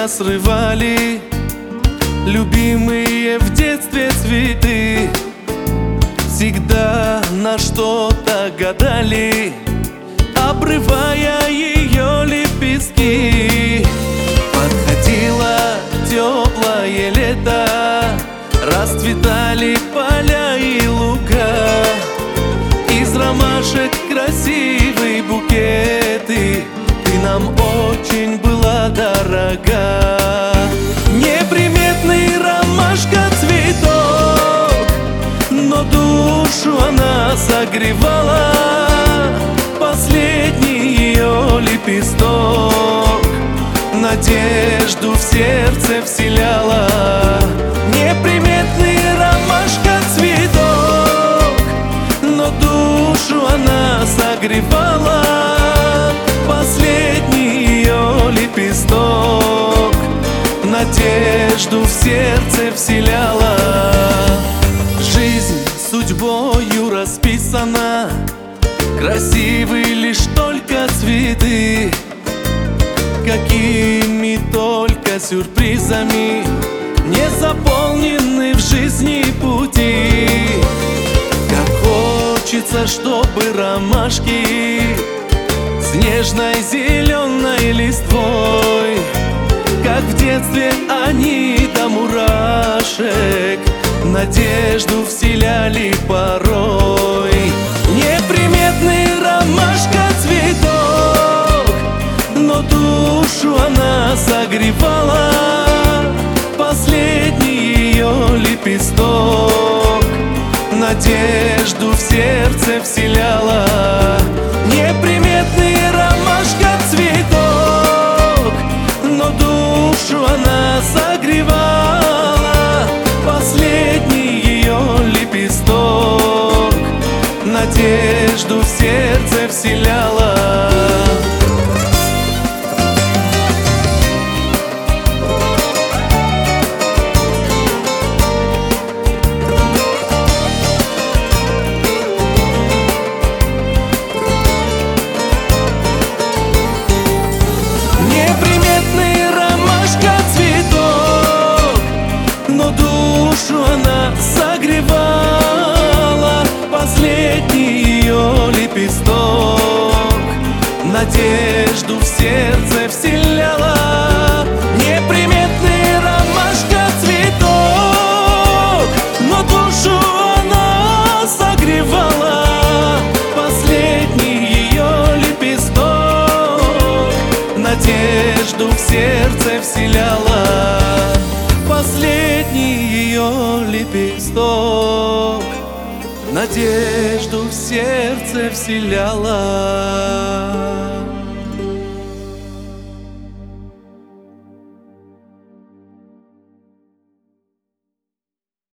нас срывали любимые в детстве цветы. Всегда на что-то гадали, обрывая ее лепестки. Подходило теплое лето, расцветали поля и луга. Из ромашек красивые букеты, ты нам очень была дорога. Неприметный ромашка цветок, но душу она согревала. Последний ее лепесток надежду в сердце вселяла. Неприметный ромашка цветок, но душу она согревала. Последний ее лепесток надежду в сердце вселяла. Жизнь судьбою расписана, красивы лишь только цветы. Какими только сюрпризами не заполнены в жизни пути. Как хочется, чтобы ромашки с нежной зеленой листвой, как в детстве они до мурашек, надежду вселяли порой. Неприметный ромашка цветок, но душу она согревала. Последний ее лепесток надежду в сердце вселяла. Неприметный ромашка цветок, но душу она согревала. Последний ее лепесток надежду в сердце вселяла. Неприметный ромашка цветок, но душу она согревала. Последний ее лепесток надежду в сердце вселяла. Неприметный ромашка цветок, но душу она согревала. Последний ее лепесток надежду в сердце вселяла. Последний ее лепесток надежду в сердце вселяла.